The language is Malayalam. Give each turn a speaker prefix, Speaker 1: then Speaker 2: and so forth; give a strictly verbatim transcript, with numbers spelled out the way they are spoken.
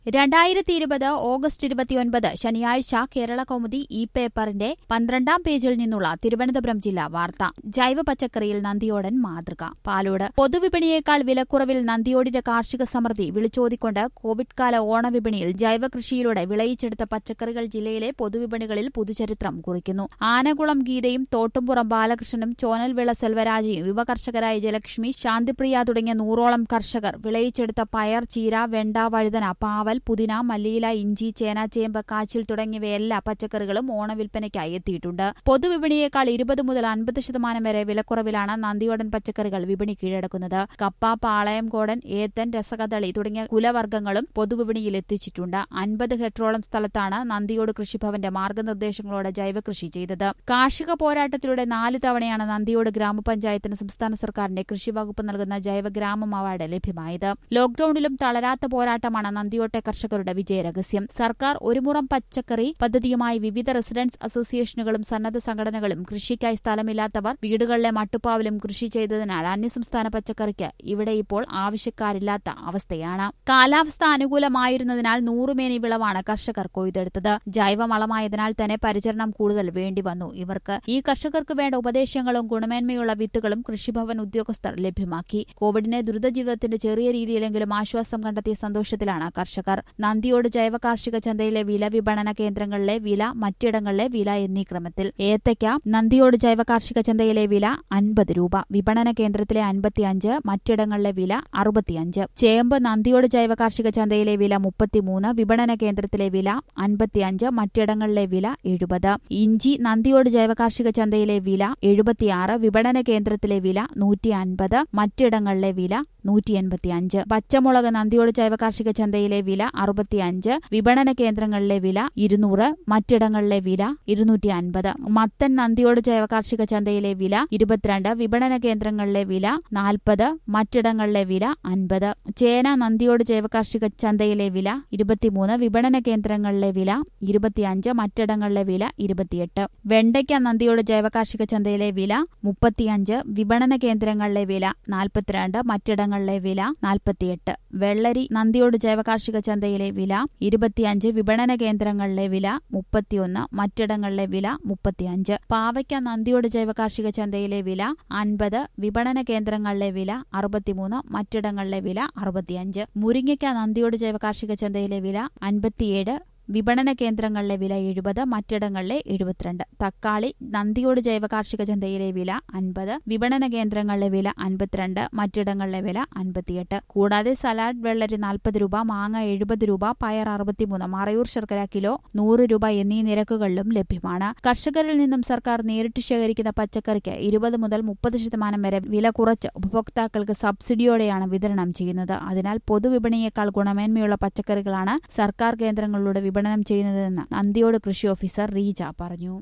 Speaker 1: രണ്ടായിരത്തി ഇരുപത് ഓഗസ്റ്റ് ഇരുപത്തിയൊൻപത് ശനിയാഴ്ച കേരള കൗമുദി ഇ പേപ്പറിന്റെ പന്ത്രണ്ടാം പേജിൽ നിന്നുള്ള തിരുവനന്തപുരം ജില്ലാ വാർത്ത. ജൈവ പച്ചക്കറിയിൽ നന്ദിയോടൻ മാതൃക. പാലോട്. പൊതുവിപണിയേക്കാൾ വിലക്കുറവിൽ നന്ദിയോടിന്റെ കാർഷിക സമൃദ്ധി വിളിച്ചോതിക്കൊണ്ട് കോവിഡ് കാല ഓണവിപണിയിൽ ജൈവ കൃഷിയിലൂടെ വിളയിച്ചെടുത്ത പച്ചക്കറികൾ ജില്ലയിലെ പൊതുവിപണികളിൽ പുതുചരിത്രം കുറിക്കുന്നു. ആനകുളം ഗീതയും തോട്ടുംപുറം ബാലകൃഷ്ണനും ചോനൽവിള സെൽവരാജയും യുവകർഷകരായ ജലക്ഷ്മി, ശാന്തിപ്രിയ തുടങ്ങിയ നൂറോളം കർഷകർ വിളയിച്ചെടുത്ത പയർ, ചീര, വെണ്ട, വഴുതന, പാവൽ, പുതിന, മല്ലിയില, ഇഞ്ചി, ചേന, ചേമ്പ്, കാച്ചിൽ തുടങ്ങിയവ എല്ലാ പച്ചക്കറികളും ഓണവിൽപ്പനയ്ക്കായി എത്തിയിട്ടുണ്ട്. പൊതുവിപണിയേക്കാൾ ഇരുപത് മുതൽ അൻപത് ശതമാനം വരെ വിലക്കുറവിലാണ് നന്ദിയോടൻ പച്ചക്കറികൾ വിപണി കീഴടക്കുന്നത്. കപ്പ, പാളയംകോടൻ, ഏത്തൻ, രസകദളി തുടങ്ങിയ കുലവർഗ്ഗങ്ങളും പൊതുവിപണിയിൽ എത്തിച്ചിട്ടുണ്ട്. അൻപത് ഹെക്ടറോളം സ്ഥലത്താണ് നന്ദിയോട് കൃഷിഭവന്റെ മാർഗനിർദ്ദേശങ്ങളോടെ ജൈവകൃഷി ചെയ്തത്. കാർഷിക പോരാട്ടത്തിലൂടെ നാലു തവണയാണ് നന്ദിയോട് ഗ്രാമപഞ്ചായത്തിന് സംസ്ഥാന സർക്കാരിന്റെ കൃഷിവകുപ്പ് നൽകുന്ന ജൈവഗ്രാമം അവാർഡ് ലഭ്യമായത്. ലോക്ഡൌണിലും തളരാത്ത പോരാട്ടമാണ് നന്ദിയോട്ടെ കർഷകരുടെ വിജയരഹസ്യം. സർക്കാർ ഒരു മുറം പച്ചക്കറി പദ്ധതിയുമായി വിവിധ റെസിഡൻസ് അസോസിയേഷനുകളും സന്നദ്ധ സംഘടനകളും കൃഷിക്കായി സ്ഥലമില്ലാത്തവർ വീടുകളിലെ മട്ടുപ്പാവിലും കൃഷി ചെയ്തതിനാൽ അന്യസംസ്ഥാന പച്ചക്കറിക്ക് ഇവിടെ ഇപ്പോൾ ആവശ്യക്കാരില്ലാത്ത അവസ്ഥയാണ്. കാലാവസ്ഥ അനുകൂലമായിരുന്നതിനാൽ നൂറുമേനി വിളവാണ് കർഷകർ കൊയ്തെടുത്തത്. ജൈവവളമായതിനാൽ തന്നെ പരിചരണം കൂടുതൽ വേണ്ടിവന്നു ഇവർക്ക്. ഈ കർഷകർക്ക് വേണ്ട ഉപദേശങ്ങളും ഗുണമേന്മയുള്ള വിത്തുകളും കൃഷിഭവൻ ഉദ്യോഗസ്ഥർ ലഭ്യമാക്കി. കോവിഡിനെ ദുരിതജീവിതത്തിന്റെ ചെറിയ രീതിയിലെങ്കിലും ആശ്വാസം കണ്ടെത്തിയ സന്തോഷത്തിലാണ് കർഷകർ. നന്ദിയോട് ജൈവ കാർഷിക ചന്തയിലെ വില, വിപണന കേന്ദ്രങ്ങളിലെ വില, മറ്റിടങ്ങളിലെ വില എന്നീ ക്രമത്തിൽ. ഏത്തയ്ക്ക നന്ദിയോട് ജൈവ കാർഷിക ചന്തയിലെ വില അൻപത് രൂപ, വിപണന കേന്ദ്രത്തിലെ അൻപത്തിയഞ്ച്, മറ്റിടങ്ങളിലെ വില അറുപത്തിയഞ്ച്. ചേമ്പ് നന്ദിയോട് ജൈവ കാർഷിക ചന്തയിലെ വില മുപ്പത്തിമൂന്ന്, വിപണന കേന്ദ്രത്തിലെ വില അൻപത്തിയഞ്ച്, മറ്റിടങ്ങളിലെ വില എഴുപത്. ഇഞ്ചി നന്ദിയോട് ജൈവ കാർഷിക ചന്തയിലെ വില എഴുപത്തിയാറ്, വിപണന കേന്ദ്രത്തിലെ വില നൂറ്റി അൻപത്, മറ്റിടങ്ങളിലെ വില നൂറ്റി എൺപത്തിയഞ്ച്. പച്ചമുളക് നന്ദിയോട് ജൈവ കാർഷിക ചന്തയിലെ വില അറുപത്തിയഞ്ച്, വിപണന കേന്ദ്രങ്ങളിലെ വില ഇരുന്നൂറ്, മറ്റിടങ്ങളിലെ വില ഇരുന്നൂറ്റി അൻപത്. മത്തൻ നന്ദിയോട് ജൈവ കാർഷിക ചന്തയിലെ വില ഇരുപത്തിരണ്ട്, വിപണന കേന്ദ്രങ്ങളിലെ വില നാൽപ്പത്, മറ്റിടങ്ങളിലെ വില അൻപത്. ചേന നന്ദിയോട് ജൈവ കാർഷിക ചന്തയിലെ വില ഇരുപത്തിമൂന്ന്, വിപണന കേന്ദ്രങ്ങളിലെ വില ഇരുപത്തിയഞ്ച്, മറ്റിടങ്ങളിലെ വില ഇരുപത്തിയെട്ട്. വെണ്ടയ്ക്ക നന്ദിയോട് ജൈവ കാർഷിക ചന്തയിലെ വില മുപ്പത്തിയഞ്ച്, വിപണന കേന്ദ്രങ്ങളിലെ വില നാൽപ്പത്തിരണ്ട്, മറ്റിടങ്ങളിലെ വില നാൽപ്പത്തിയെട്ട്. വെള്ളരി നന്ദിയോട് ജൈവ കാർഷിക ചന്തയിലെ വില ഇരുപത്തിയഞ്ച്, വിപണന കേന്ദ്രങ്ങളിലെ വില മുപ്പത്തിയൊന്ന്, മറ്റിടങ്ങളിലെ വില മുപ്പത്തിയഞ്ച്. പാവയ്ക്ക നന്ദിയോട് ജൈവ കാർഷിക ചന്തയിലെ വില അൻപത്, വിപണന കേന്ദ്രങ്ങളിലെ വില അറുപത്തിമൂന്ന്, മറ്റിടങ്ങളിലെ വില അറുപത്തിയഞ്ച്. മുരിങ്ങയ്ക്ക നന്ദിയോട് ജൈവ കാർഷിക ചന്തയിലെ വില അൻപത്തിയേഴ്, വിപണന കേന്ദ്രങ്ങളിലെ വില എഴുപത്, മറ്റിടങ്ങളിലെ എഴുപത്തിരണ്ട്. തക്കാളി നന്ദിയോട് ജൈവ കാർഷിക ചന്തയിലെ വില അൻപത്, വിപണന കേന്ദ്രങ്ങളിലെ വില അൻപത്തിരണ്ട്, മറ്റിടങ്ങളിലെ വില അൻപത്തിയെട്ട്. കൂടാതെ സലാഡ് വെള്ളരി നാൽപ്പത് രൂപ, മാങ്ങ എഴുപത് രൂപ, പയർ അറുപത്തിമൂന്ന്, മറയൂർ ശർക്കര കിലോ നൂറ് രൂപ എന്നീ നിരക്കുകളിലും ലഭ്യമാണ്. കർഷകരിൽ നിന്നും സർക്കാർ നേരിട്ട് ശേഖരിക്കുന്ന പച്ചക്കറിക്ക് ഇരുപത് മുതൽ മുപ്പത് ശതമാനം വരെ വില കുറച്ച് ഉപഭോക്താക്കൾക്ക് സബ്സിഡിയോടെയാണ് വിതരണം ചെയ്യുന്നത്. അതിനാൽ പൊതുവിപണിയേക്കാൾ ഗുണമേന്മയുള്ള പച്ചക്കറികളാണ് സർക്കാർ കേന്ദ്രങ്ങളിലൂടെ വിപണനം ചെയ്യുന്നതെന്ന് നന്ദിയോട് കൃഷി ഓഫീസർ റീജ പറഞ്ഞു.